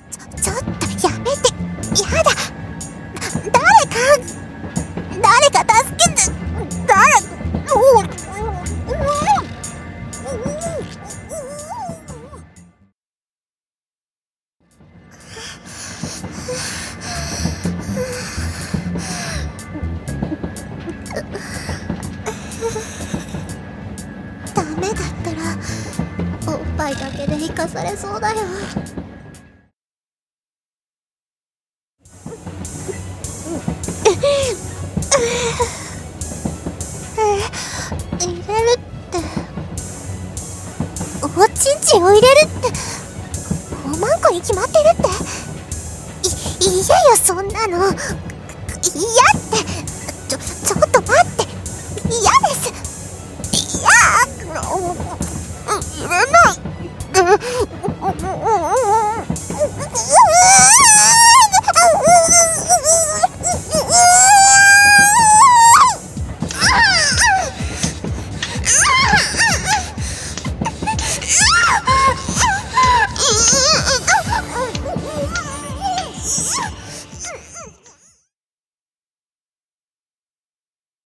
ちょっとやめて。やだ。誰か助けて。ダメだったらおっぱいだけで生かされそうだよ。入れるっておちんちんを入れるっておまんこに決まってるって。嫌よそんなの。嫌って。ちょっと待って。嫌です。嫌。入れない。